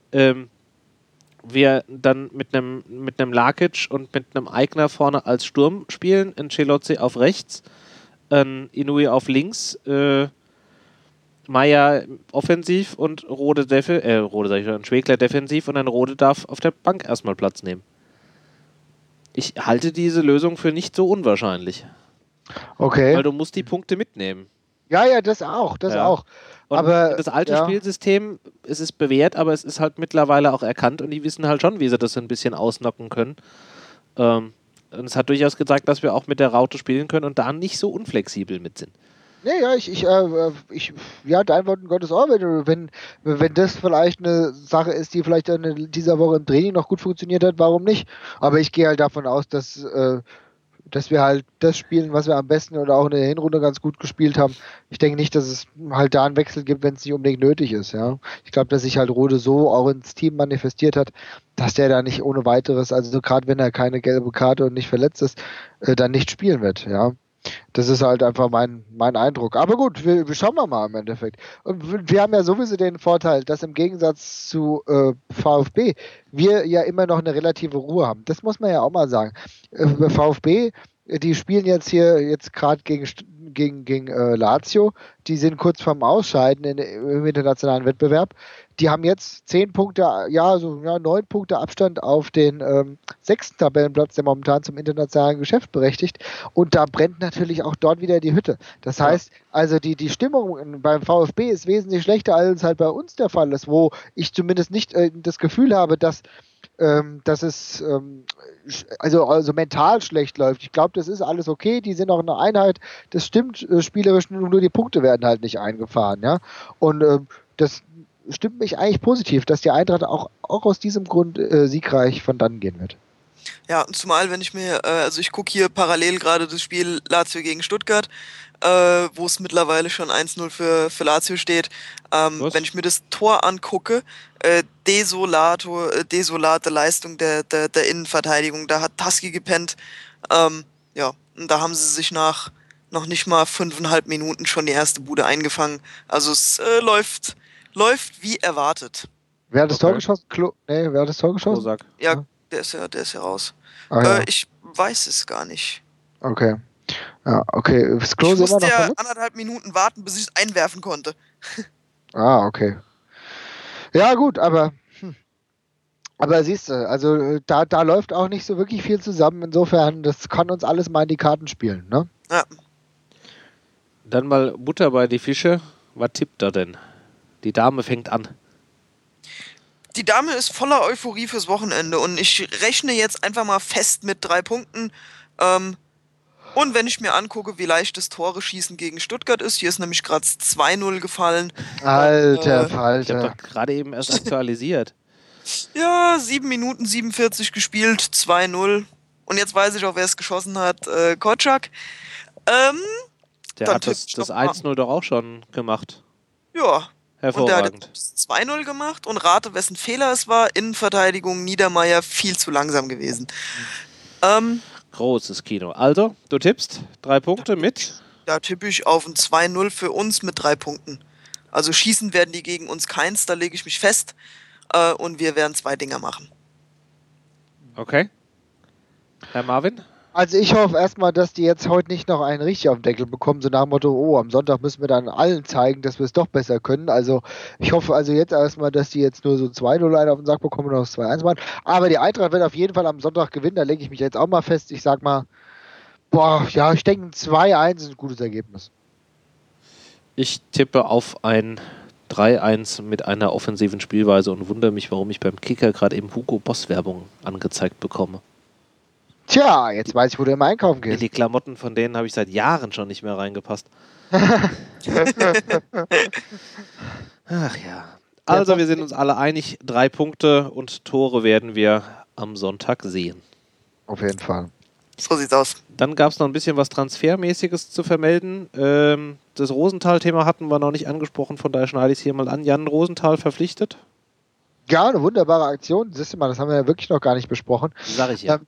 Speaker 1: wir dann mit einem Lakic und mit einem Aigner vorne als Sturm spielen, Ancelotti auf rechts, Inui auf links, Meier offensiv und Schwegler defensiv und dann Rode darf auf der Bank erstmal Platz nehmen. Ich halte diese Lösung für nicht so unwahrscheinlich.
Speaker 2: Okay.
Speaker 1: Weil du musst die Punkte mitnehmen.
Speaker 2: Ja, das auch.
Speaker 1: Und
Speaker 2: aber
Speaker 1: das alte Spielsystem, es ist bewährt, aber es ist halt mittlerweile auch erkannt und die wissen halt schon, wie sie das so ein bisschen ausnocken können. Und es hat durchaus gezeigt, dass wir auch mit der Raute spielen können und da nicht so unflexibel mit sind.
Speaker 2: Dein Wort in Gottes Ohr, wenn das vielleicht eine Sache ist, die vielleicht dann in dieser Woche im Training noch gut funktioniert hat, warum nicht? Aber ich gehe halt davon aus, dass wir halt das spielen, was wir am besten oder auch in der Hinrunde ganz gut gespielt haben. Ich denke nicht, dass es halt da einen Wechsel gibt, wenn es nicht unbedingt nötig ist. Ja, ich glaube, dass sich halt Rode so auch ins Team manifestiert hat, dass der da nicht ohne weiteres, also gerade wenn er keine gelbe Karte und nicht verletzt ist, dann nicht spielen wird. Ja. Das ist halt einfach mein Eindruck. Aber gut, wir schauen mal im Endeffekt. Und wir haben ja sowieso den Vorteil, dass im Gegensatz zu VfB wir ja immer noch eine relative Ruhe haben. Das muss man ja auch mal sagen. VfB, die spielen jetzt gerade gegen Lazio. Die sind kurz vorm Ausscheiden im internationalen Wettbewerb. Die haben jetzt 9 Punkte Abstand auf den 6. Tabellenplatz, der momentan zum internationalen Geschäft berechtigt. Und da brennt natürlich auch dort wieder die Hütte. Das heißt, also die Stimmung beim VfB ist wesentlich schlechter, als halt bei uns der Fall ist, wo ich zumindest nicht das Gefühl habe, dass es also mental schlecht läuft. Ich glaube, das ist alles okay, die sind auch eine Einheit, das stimmt spielerisch, nur die Punkte werden halt nicht eingefahren. Ja? Und das stimmt mich eigentlich positiv, dass die Eintracht auch aus diesem Grund siegreich von dann gehen wird.
Speaker 3: Ja, zumal wenn ich mir, ich gucke hier parallel gerade das Spiel Lazio gegen Stuttgart, wo es mittlerweile schon 1-0 für Lazio steht. Wenn ich mir das Tor angucke, desolate Leistung der Innenverteidigung, da hat Taski gepennt. Und da haben sie sich nach noch nicht mal 5,5 Minuten schon die erste Bude eingefangen. Also es läuft wie erwartet.
Speaker 2: Wer hat das Tor geschossen? Wer hat das Tor geschossen?
Speaker 1: Kozak.
Speaker 3: Ja, der ist ja raus. Ich weiß es gar nicht.
Speaker 2: Okay. Ja, okay.
Speaker 3: Ich musste ja 1,5 Minuten warten, bis ich es einwerfen konnte.
Speaker 2: Okay. Ja, gut, aber siehst du, also da läuft auch nicht so wirklich viel zusammen. Insofern, das kann uns alles mal in die Karten spielen, ne?
Speaker 3: Ja.
Speaker 1: Dann mal Butter bei die Fische. Was tippt er denn? Die Dame fängt an.
Speaker 3: Die Dame ist voller Euphorie fürs Wochenende und ich rechne jetzt einfach mal fest mit 3 Punkten. Und wenn ich mir angucke, wie leicht das Tore schießen gegen Stuttgart ist, hier ist nämlich gerade 2-0 gefallen.
Speaker 2: Alter Falter.
Speaker 1: Ich habe doch gerade eben erst aktualisiert.
Speaker 3: Ja, 7 Minuten 47 gespielt, 2-0. Und jetzt weiß ich auch, wer es geschossen hat. Kotschak.
Speaker 1: Der hat das 1-0 doch auch schon gemacht.
Speaker 3: Ja.
Speaker 1: Hervorragend.
Speaker 3: Und der hat 2-0 gemacht und rate, wessen Fehler es war. Innenverteidigung Niedermeier viel zu langsam gewesen.
Speaker 1: Großes Kino. Also, du tippst 3 Punkte mit?
Speaker 3: Da tippe ich auf ein 2-0 für uns mit 3 Punkten. Also schießen werden die gegen uns keins, da lege ich mich fest. Und wir werden 2 Dinger machen.
Speaker 1: Okay. Herr Marvin?
Speaker 2: Also ich hoffe erstmal, dass die jetzt heute nicht noch einen richtig auf den Deckel bekommen, so nach dem Motto, am Sonntag müssen wir dann allen zeigen, dass wir es doch besser können. Also ich hoffe also jetzt erstmal, dass die jetzt nur so 2-0 einen auf den Sack bekommen und noch 2-1 machen. Aber die Eintracht wird auf jeden Fall am Sonntag gewinnen, da lege ich mich jetzt auch mal fest. Ich sag mal, ich denke 2-1 ist ein gutes Ergebnis.
Speaker 1: Ich tippe auf ein 3-1 mit einer offensiven Spielweise und wundere mich, warum ich beim Kicker gerade eben Hugo Boss Werbung angezeigt bekomme.
Speaker 2: Tja, jetzt weiß ich, wo du immer einkaufen gehst.
Speaker 1: In die Klamotten von denen habe ich seit Jahren schon nicht mehr reingepasst. Ach ja. Also wir sind uns alle einig, 3 Punkte und Tore werden wir am Sonntag sehen.
Speaker 2: Auf jeden Fall.
Speaker 3: So sieht's aus.
Speaker 1: Dann gab es noch ein bisschen was Transfermäßiges zu vermelden. Das Rosenthal-Thema hatten wir noch nicht angesprochen, von daher schneide ich es hier mal an. Jan Rosenthal verpflichtet?
Speaker 2: Ja, eine wunderbare Aktion. Siehst du mal, das haben wir ja wirklich noch gar nicht besprochen.
Speaker 1: Sag ich ja.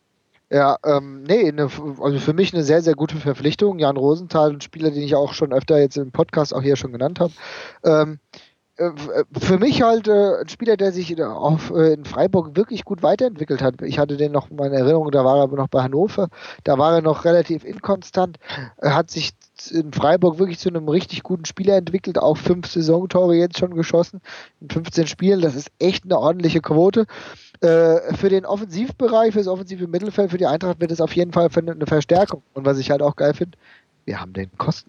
Speaker 2: Also für mich eine sehr, sehr gute Verpflichtung. Jan Rosenthal, ein Spieler, den ich auch schon öfter jetzt im Podcast auch hier schon genannt habe. Für mich halt ein Spieler, der sich in Freiburg wirklich gut weiterentwickelt hat. Ich hatte den noch in meiner Erinnerung, da war er aber noch bei Hannover, da war er noch relativ inkonstant, hat sich in Freiburg wirklich zu einem richtig guten Spieler entwickelt, auch 5 Saisontore jetzt schon geschossen in 15 Spielen, das ist echt eine ordentliche Quote. Für den Offensivbereich, für das offensive Mittelfeld, für die Eintracht wird es auf jeden Fall eine Verstärkung. Und was ich halt auch geil finde, wir haben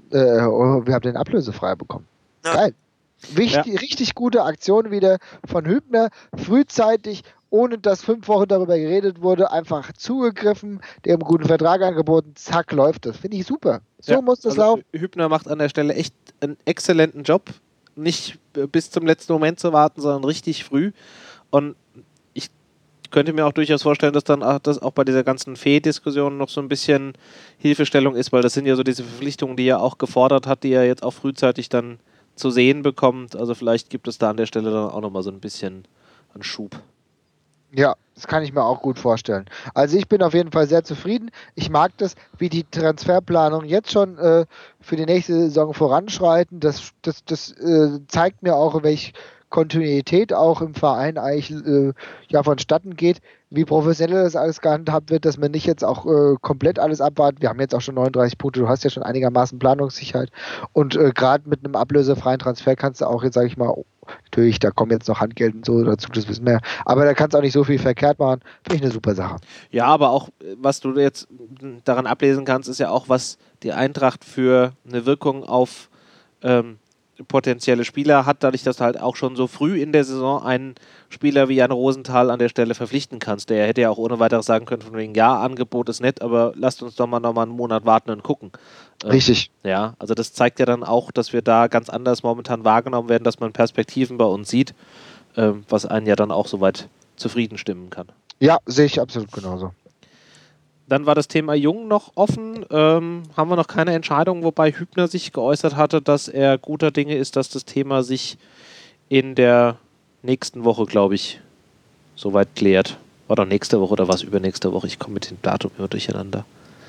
Speaker 2: den ablösefrei bekommen. Ja. Geil. Richtig gute Aktion wieder von Hübner, frühzeitig, ohne dass 5 Wochen darüber geredet wurde, einfach zugegriffen, dem einen guten Vertrag angeboten, zack, läuft das. Finde ich super. So muss das laufen.
Speaker 1: Hübner macht an der Stelle echt einen exzellenten Job. Nicht bis zum letzten Moment zu warten, sondern richtig früh. Und ich könnte mir auch durchaus vorstellen, dass dann das auch bei dieser ganzen Fee-Diskussion noch so ein bisschen Hilfestellung ist, weil das sind ja so diese Verpflichtungen, die er auch gefordert hat, die er jetzt auch frühzeitig dann zu sehen bekommt. Also vielleicht gibt es da an der Stelle dann auch nochmal so ein bisschen einen Schub.
Speaker 2: Ja, das kann ich mir auch gut vorstellen. Also ich bin auf jeden Fall sehr zufrieden. Ich mag das, wie die Transferplanung jetzt schon für die nächste Saison voranschreiten. Das zeigt mir auch, welche Kontinuität auch im Verein eigentlich vonstatten geht, wie professionell das alles gehandhabt wird, dass man nicht jetzt auch komplett alles abwartet. Wir haben jetzt auch schon 39 Punkte, du hast ja schon einigermaßen Planungssicherheit und gerade mit einem ablösefreien Transfer kannst du auch jetzt, sage ich mal, natürlich, da kommen jetzt noch Handgeld und so dazu, das wissen wir ja. Aber da kannst du auch nicht so viel verkehrt machen. Finde ich eine super Sache.
Speaker 1: Ja, aber auch, was du jetzt daran ablesen kannst, ist ja auch, was die Eintracht für eine Wirkung auf potenzielle Spieler hat, dadurch, dass du halt auch schon so früh in der Saison einen Spieler wie Jan Rosenthal an der Stelle verpflichten kannst. Der hätte ja auch ohne weiteres sagen können, von wegen, ja, Angebot ist nett, aber lasst uns doch mal noch mal einen Monat warten und gucken.
Speaker 2: Richtig.
Speaker 1: Ja, also das zeigt ja dann auch, dass wir da ganz anders momentan wahrgenommen werden, dass man Perspektiven bei uns sieht, was einen ja dann auch soweit zufrieden stimmen kann.
Speaker 2: Ja, sehe ich absolut genauso.
Speaker 1: Dann war das Thema Jung noch offen. Haben wir noch keine Entscheidung, wobei Hübner sich geäußert hatte, dass er guter Dinge ist, dass das Thema sich in der nächsten Woche, glaube ich, soweit klärt. War doch nächste Woche oder was übernächste Woche? Ich komme mit dem Datum immer durcheinander.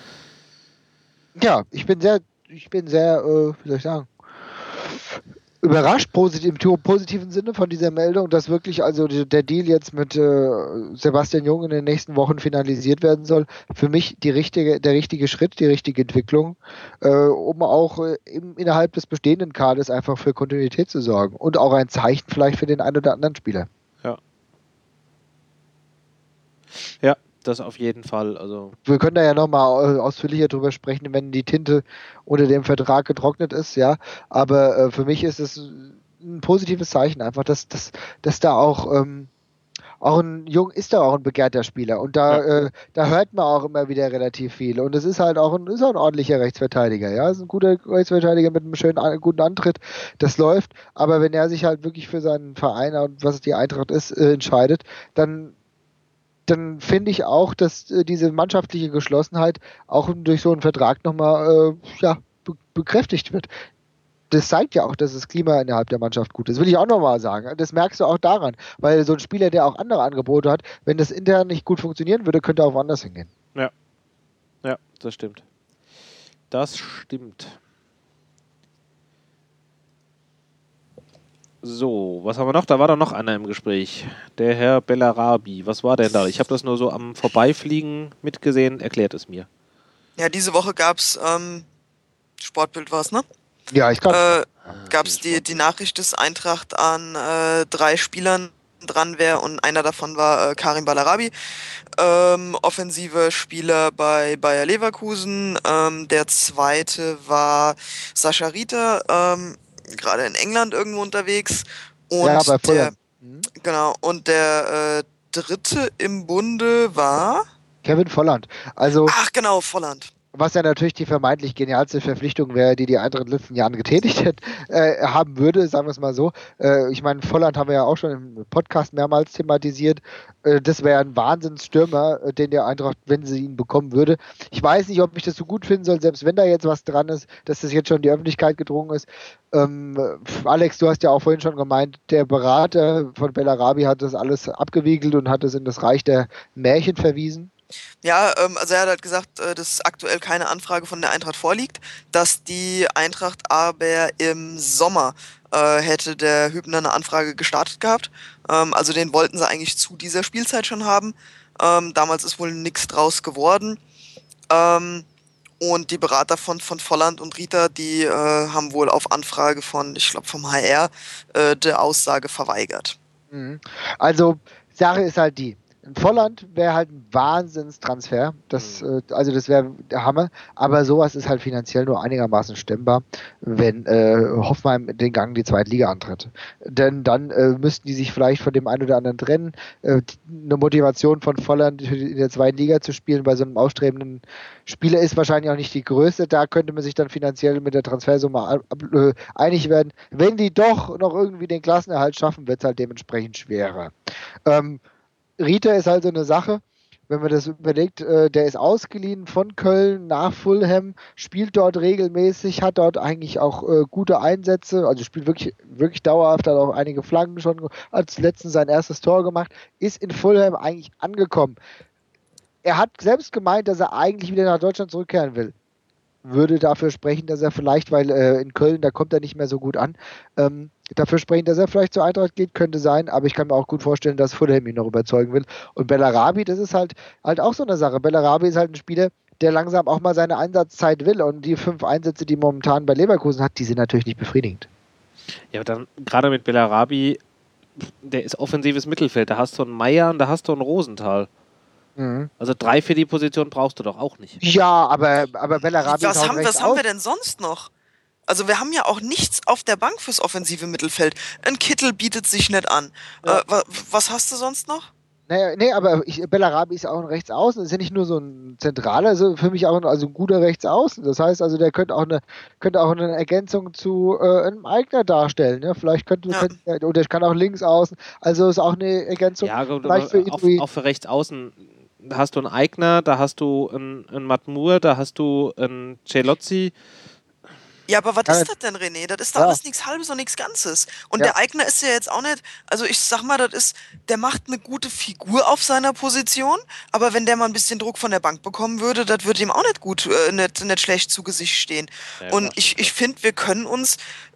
Speaker 2: Ja, ich bin sehr, wie soll ich sagen, überrascht im positiven Sinne von dieser Meldung, dass wirklich also der Deal jetzt mit Sebastian Jung in den nächsten Wochen finalisiert werden soll. Für mich der richtige Schritt, die richtige Entwicklung, um auch innerhalb des bestehenden Kaders einfach für Kontinuität zu sorgen und auch ein Zeichen vielleicht für den einen oder anderen Spieler.
Speaker 1: Ja, das auf jeden Fall. Also
Speaker 2: wir können da ja nochmal ausführlicher drüber sprechen, wenn die Tinte unter dem Vertrag getrocknet ist, ja. Aber für mich ist es ein positives Zeichen einfach, dass da auch ein Jung ist da auch ein begehrter Spieler und da hört man auch immer wieder relativ viel und es ist halt auch ein ordentlicher Rechtsverteidiger, ja, ist ein guter Rechtsverteidiger mit einem schönen guten Antritt, das läuft, aber wenn er sich halt wirklich für seinen Verein und was die Eintracht ist, entscheidet, dann finde ich auch, dass diese mannschaftliche Geschlossenheit auch durch so einen Vertrag nochmal bekräftigt wird. Das zeigt ja auch, dass das Klima innerhalb der Mannschaft gut ist. Will ich auch nochmal sagen. Das merkst du auch daran, weil so ein Spieler, der auch andere Angebote hat, wenn das intern nicht gut funktionieren würde, könnte er auch woanders hingehen.
Speaker 1: Ja, das stimmt. Das stimmt. So, was haben wir noch? Da war doch noch einer im Gespräch. Der Herr Bellarabi. Was war denn da? Ich habe das nur so am Vorbeifliegen mitgesehen. Erklärt es mir.
Speaker 3: Ja, diese Woche gab's Sportbild war's, ne?
Speaker 2: Ja, ich glaube.
Speaker 3: Gab's die Nachricht, dass Eintracht an 3 Spielern dran wäre und einer davon war Karim Bellarabi, offensiver Spieler bei Bayer Leverkusen. Der zweite war Sascha Rieter, gerade in England irgendwo unterwegs. Und
Speaker 2: ja, bei Fulham.
Speaker 3: Genau, und der dritte im Bunde war
Speaker 2: Kevin Volland. Also,
Speaker 3: ach genau, Volland.
Speaker 2: Was ja natürlich die vermeintlich genialste Verpflichtung wäre, die Eintracht in den letzten Jahren getätigt haben würde, sagen wir es mal so. Ich meine, Volland haben wir ja auch schon im Podcast mehrmals thematisiert. Das wäre ein Wahnsinnsstürmer, den der Eintracht, wenn sie ihn bekommen würde. Ich weiß nicht, ob ich das so gut finden soll, selbst wenn da jetzt was dran ist, dass das jetzt schon in die Öffentlichkeit gedrungen ist. Alex, du hast ja auch vorhin schon gemeint, der Berater von Bellarabi hat das alles abgewiegelt und hat es in das Reich der Märchen verwiesen.
Speaker 3: Ja, also er hat halt gesagt, dass aktuell keine Anfrage von der Eintracht vorliegt, dass die Eintracht aber im Sommer hätte der Hübner eine Anfrage gestartet gehabt. Also den wollten sie eigentlich zu dieser Spielzeit schon haben. Damals ist wohl nichts draus geworden. Und die Berater von Volland und Rita, die haben wohl auf Anfrage ich glaube vom HR, der Aussage verweigert.
Speaker 2: Also, Sache ist halt die. Ein Volland wäre halt ein Wahnsinnstransfer. Also das wäre der Hammer. Aber sowas ist halt finanziell nur einigermaßen stemmbar, wenn Hoffenheim den Gang in die zweite Liga antritt. Denn dann müssten die sich vielleicht von dem einen oder anderen trennen. Eine Motivation von Volland in der zweiten Liga zu spielen bei so einem ausstrebenden Spieler ist wahrscheinlich auch nicht die größte. Da könnte man sich dann finanziell mit der Transfersumme einig werden. Wenn die doch noch irgendwie den Klassenerhalt schaffen, wird es halt dementsprechend schwerer. Rita ist halt so eine Sache, wenn man das überlegt, der ist ausgeliehen von Köln nach Fulham, spielt dort regelmäßig, hat dort eigentlich auch gute Einsätze, also spielt wirklich, wirklich dauerhaft, hat auch einige Flanken schon, hat letztens sein erstes Tor gemacht, ist in Fulham eigentlich angekommen. Er hat selbst gemeint, dass er eigentlich wieder nach Deutschland zurückkehren will. Würde dafür sprechen, dass er vielleicht, weil in Köln, da kommt er nicht mehr so gut an, dafür sprechen, dass er vielleicht zur Eintracht geht, könnte sein, aber ich kann mir auch gut vorstellen, dass Fulham ihn noch überzeugen will. Und Bellarabi, das ist halt auch so eine Sache. Bellarabi ist halt ein Spieler, der langsam auch mal seine Einsatzzeit will und die 5 Einsätze, die momentan bei Leverkusen hat, die sind natürlich nicht befriedigend.
Speaker 1: Ja, aber dann gerade mit Bellarabi, der ist offensives Mittelfeld, da hast du einen Meier und da hast du einen Rosenthal. Also 3 für die Position brauchst du doch auch nicht.
Speaker 2: Ja, aber Bellarabi
Speaker 3: was haben wir denn sonst noch? Also wir haben ja auch nichts auf der Bank fürs offensive Mittelfeld. Ein Kittel bietet sich nicht an. Ja. Was hast du sonst noch?
Speaker 2: Nee, aber Bellarabi ist auch ein Rechtsaußen, ist ja nicht nur so ein Zentraler, also für mich auch ein guter Rechtsaußen. Das heißt also, der könnte auch eine Ergänzung zu einem Eigner darstellen. Ne? Vielleicht oder ich kann auch links außen. Also ist auch eine Ergänzung.
Speaker 1: Ja, auch für Rechtsaußen hast du einen Eigner, da hast du einen Matmur, da hast du einen Celozzi.
Speaker 3: Ja, aber was ist das denn, René? Das ist doch alles nichts Halbes und nichts Ganzes. Und der Eigner ist ja jetzt auch nicht, also ich sag mal, der macht eine gute Figur auf seiner Position, aber wenn der mal ein bisschen Druck von der Bank bekommen würde, das würde ihm auch nicht gut, nicht schlecht zu Gesicht stehen. Ja, und ich finde, wir können uns,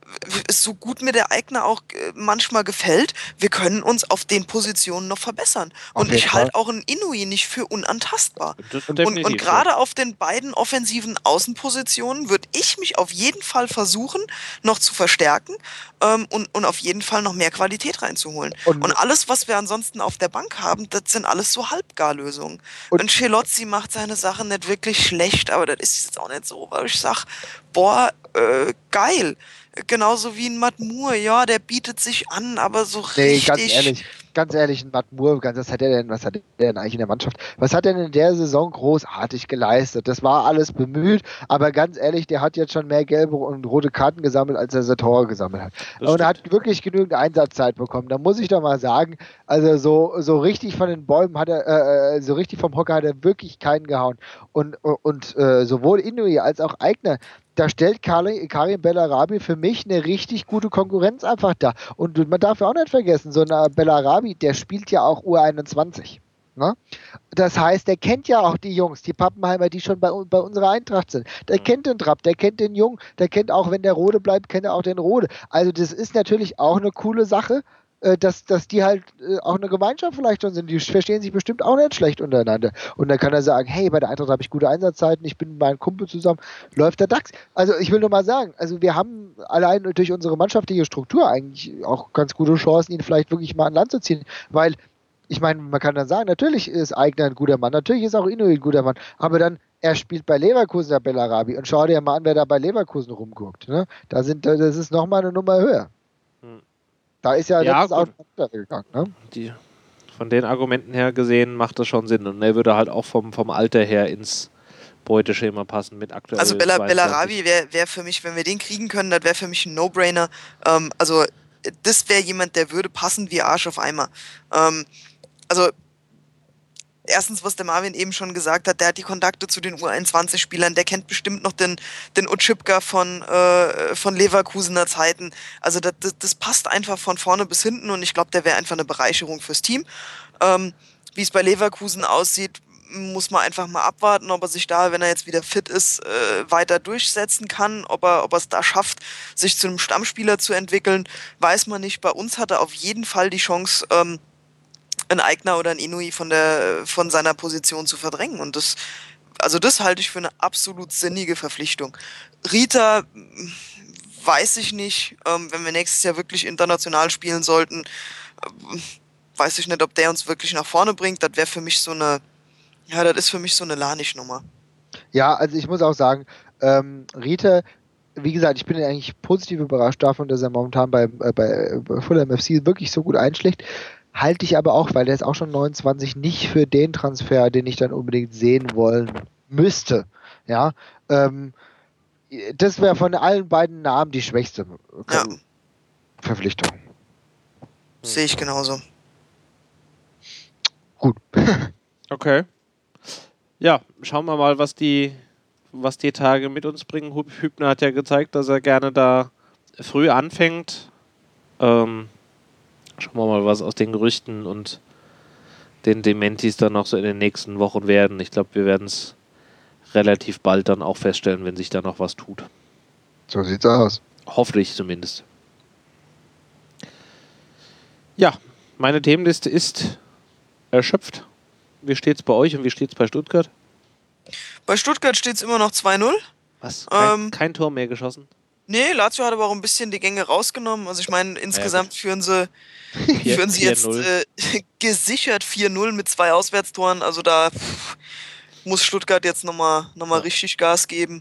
Speaker 3: so gut mir der Eigner auch manchmal gefällt, wir können uns auf den Positionen noch verbessern. Und ich halte auch einen Inui nicht für unantastbar. Und gerade auf den beiden offensiven Außenpositionen würde ich mich auf jeden Fall versuchen, noch zu verstärken und auf jeden Fall noch mehr Qualität reinzuholen. Und alles, was wir ansonsten auf der Bank haben, das sind alles so Halbgarlösungen. Und Celozzi macht seine Sachen nicht wirklich schlecht, aber das ist jetzt auch nicht so, weil ich sage, boah, geil. Genauso wie ein Matmur, ja, der bietet sich an, aber so richtig...
Speaker 2: Ganz ehrlich, ein Matmur, was hat er denn eigentlich in der Mannschaft? Was hat er denn in der Saison großartig geleistet? Das war alles bemüht, aber ganz ehrlich, der hat jetzt schon mehr gelbe und rote Karten gesammelt, als er Tore gesammelt hat. Und er hat wirklich genügend Einsatzzeit bekommen. Da muss ich doch mal sagen, also so richtig von den Bäumen hat er, so richtig vom Hocker hat er wirklich keinen gehauen. Und sowohl Inui als auch Eigner, da stellt Karim Bellarabi für mich eine richtig gute Konkurrenz einfach da. Und man darf ja auch nicht vergessen, so ein Bellarabi, der spielt ja auch U21. Ne? Das heißt, der kennt ja auch die Jungs, die Pappenheimer, die schon bei unserer Eintracht sind. Der kennt den Trapp, der kennt den Jung, der kennt auch, wenn der Rode bleibt, kennt er auch den Rode. Also das ist natürlich auch eine coole Sache, dass die halt auch eine Gemeinschaft vielleicht schon sind. Die verstehen sich bestimmt auch nicht schlecht untereinander. Und dann kann er sagen, hey, bei der Eintracht habe ich gute Einsatzzeiten, ich bin mit meinem Kumpel zusammen, läuft der DAX. Also ich will nur mal sagen, also wir haben allein durch unsere mannschaftliche Struktur eigentlich auch ganz gute Chancen, ihn vielleicht wirklich mal an Land zu ziehen. Weil, ich meine, man kann dann sagen, natürlich ist Eigner ein guter Mann, natürlich ist auch Inui ein guter Mann, aber dann er spielt bei Leverkusen, der Bellarabi, und schau dir mal an, wer da bei Leverkusen rumguckt. Ne? Das ist nochmal eine Nummer höher. Da ist ja letztes Auto gegangen. Ne?
Speaker 1: Von den Argumenten her gesehen macht das schon Sinn. Und er würde halt auch vom Alter her ins Beuteschema passen mit aktuell.
Speaker 3: Also Bellarabi wäre für mich, wenn wir den kriegen können, das wäre für mich ein No-Brainer. Also das wäre jemand, der würde passen wie Arsch auf Eimer. Also erstens, was der Marvin eben schon gesagt hat, der hat die Kontakte zu den U21-Spielern, der kennt bestimmt noch den Utschipka von Leverkusener Zeiten. Also das passt einfach von vorne bis hinten und ich glaube, der wäre einfach eine Bereicherung fürs Team. Wie es bei Leverkusen aussieht, muss man einfach mal abwarten, ob er sich da, wenn er jetzt wieder fit ist, weiter durchsetzen kann, ob er es da schafft, sich zu einem Stammspieler zu entwickeln, weiß man nicht. Bei uns hat er auf jeden Fall die Chance, ein Eigner oder ein Inui von seiner Position zu verdrängen. Und das, Also das halte ich für eine absolut sinnige Verpflichtung. Rita, weiß ich nicht, wenn wir nächstes Jahr wirklich international spielen sollten, weiß ich nicht, ob der uns wirklich nach vorne bringt. Das wäre für mich das ist für mich so eine Lanisch-Nummer.
Speaker 2: Ja, also ich muss auch sagen, Rita, wie gesagt, ich bin ja eigentlich positiv überrascht davon, dass er momentan bei Fulham FC wirklich so gut einschlägt. Halte ich aber auch, weil der ist auch schon 29, nicht für den Transfer, den ich dann unbedingt sehen wollen müsste. Ja, das wäre von allen beiden Namen die schwächste Verpflichtung.
Speaker 3: Sehe ich genauso.
Speaker 2: Gut.
Speaker 1: Okay. Ja, schauen wir mal, was die Tage mit uns bringen. Hübner hat ja gezeigt, dass er gerne da früh anfängt. Schauen wir mal, was aus den Gerüchten und den Dementis dann noch so in den nächsten Wochen werden. Ich glaube, wir werden es relativ bald dann auch feststellen, wenn sich da noch was tut.
Speaker 2: So sieht's aus.
Speaker 1: Hoffentlich zumindest. Ja, meine Themenliste ist erschöpft. Wie steht's bei euch und wie steht's bei Stuttgart?
Speaker 3: Bei Stuttgart steht es immer noch 2-0.
Speaker 1: Was? Kein Tor mehr geschossen?
Speaker 3: Nee, Lazio hat aber auch ein bisschen die Gänge rausgenommen. Also ich meine, insgesamt führen sie jetzt gesichert 4-0 mit 2 Auswärtstoren. Also da muss Stuttgart jetzt nochmal richtig Gas geben.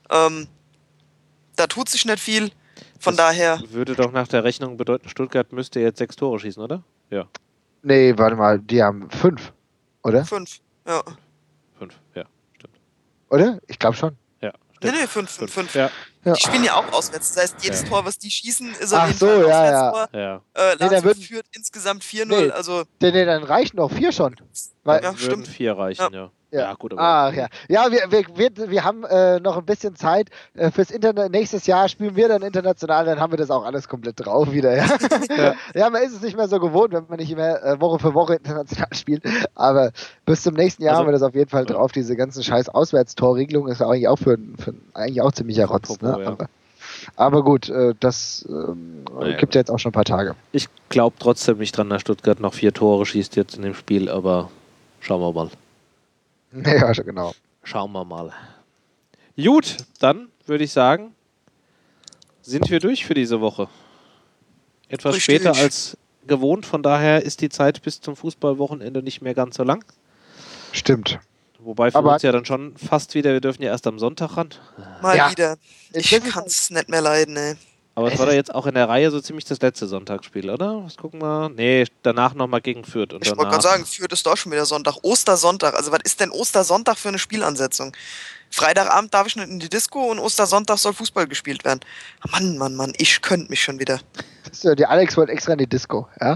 Speaker 3: Da tut sich nicht viel. Von daher.
Speaker 1: Würde doch nach der Rechnung bedeuten, Stuttgart müsste jetzt 6 Tore schießen, oder? Ja.
Speaker 2: Nee, warte mal, die haben 5, oder?
Speaker 3: 5, ja.
Speaker 1: 5, ja, stimmt.
Speaker 2: Oder? Ich glaube schon.
Speaker 1: Ja, stimmt.
Speaker 3: Nee, 5.
Speaker 1: Ja.
Speaker 3: Die spielen ja auch auswärts. Das heißt, jedes Tor, was die schießen, ist
Speaker 2: auf
Speaker 3: jeden Fall ein Auswärtstor.
Speaker 1: Ja.
Speaker 3: Lazio führt insgesamt 4-0.
Speaker 2: Nee,
Speaker 3: also
Speaker 2: dann reichen doch 4 schon.
Speaker 1: Weil ja, würden 4 reichen, ja.
Speaker 2: Ja,
Speaker 1: gut. Aber
Speaker 2: ja, wir haben noch ein bisschen Zeit. Fürs Internet. Nächstes Jahr spielen wir dann international, dann haben wir das auch alles komplett drauf wieder. Ja, ja, man ist es nicht mehr so gewohnt, wenn man nicht mehr Woche für Woche international spielt. Aber bis zum nächsten Jahr haben wir das auf jeden Fall drauf. Diese ganzen scheiß Auswärtstorregelung ist ja eigentlich auch eigentlich auch ziemlicher Rotz. Ne? Aber gut, das gibt ja jetzt auch schon ein paar Tage.
Speaker 1: Ich glaube trotzdem nicht dran, dass Stuttgart noch 4 Tore schießt jetzt in dem Spiel, aber schauen wir mal.
Speaker 2: Ja, genau.
Speaker 1: Schauen wir mal. Gut, dann würde ich sagen, sind wir durch für diese Woche. Etwas später als gewohnt, von daher ist die Zeit bis zum Fußballwochenende nicht mehr ganz so lang.
Speaker 2: Stimmt.
Speaker 1: Wobei für uns ja dann schon fast wieder, wir dürfen ja erst am Sonntag ran.
Speaker 3: Mal wieder. Ich kann es nicht mehr leiden, ey.
Speaker 1: Aber es war doch jetzt auch in der Reihe so ziemlich das letzte Sonntagsspiel, oder? Was gucken wir? Nee, danach nochmal gegen Fürth. Und
Speaker 3: ich wollte gerade sagen, Fürth ist doch schon wieder Sonntag. Ostersonntag. Also was ist denn Ostersonntag für eine Spielansetzung? Freitagabend darf ich nicht in die Disco und Ostersonntag soll Fußball gespielt werden. Mann, ich könnte mich schon wieder.
Speaker 2: Der Alex wollte extra in die Disco, ja?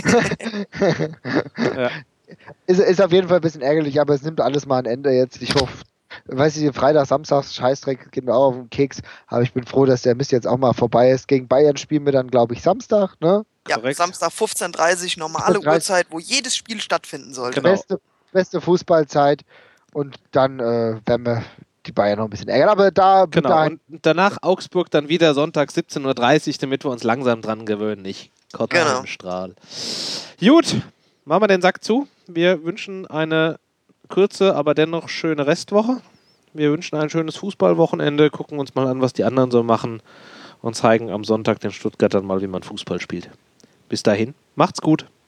Speaker 2: Ja. Ist auf jeden Fall ein bisschen ärgerlich, aber es nimmt alles mal ein Ende jetzt. Ich hoffe, weiß ich, Freitag, Samstag, Scheißdreck, geht mir auch auf den Keks, aber ich bin froh, dass der Mist jetzt auch mal vorbei ist. Gegen Bayern spielen wir dann, glaube ich, Samstag, ne?
Speaker 3: Ja, korrekt. Samstag 15:30 Uhr, normale Uhrzeit, wo jedes Spiel stattfinden sollte.
Speaker 2: Genau. Beste Fußballzeit und dann werden wir die Bayern noch ein bisschen ärgern, aber da...
Speaker 1: Genau, und danach Augsburg dann wieder Sonntag 17:30 Uhr, damit wir uns langsam dran gewöhnen, nicht? Kotter im Strahl. Gut, machen wir den Sack zu. Wir wünschen eine kurze, aber dennoch schöne Restwoche. Wir wünschen ein schönes Fußballwochenende, gucken uns mal an, was die anderen so machen und zeigen am Sonntag den Stuttgartern mal, wie man Fußball spielt. Bis dahin, macht's gut.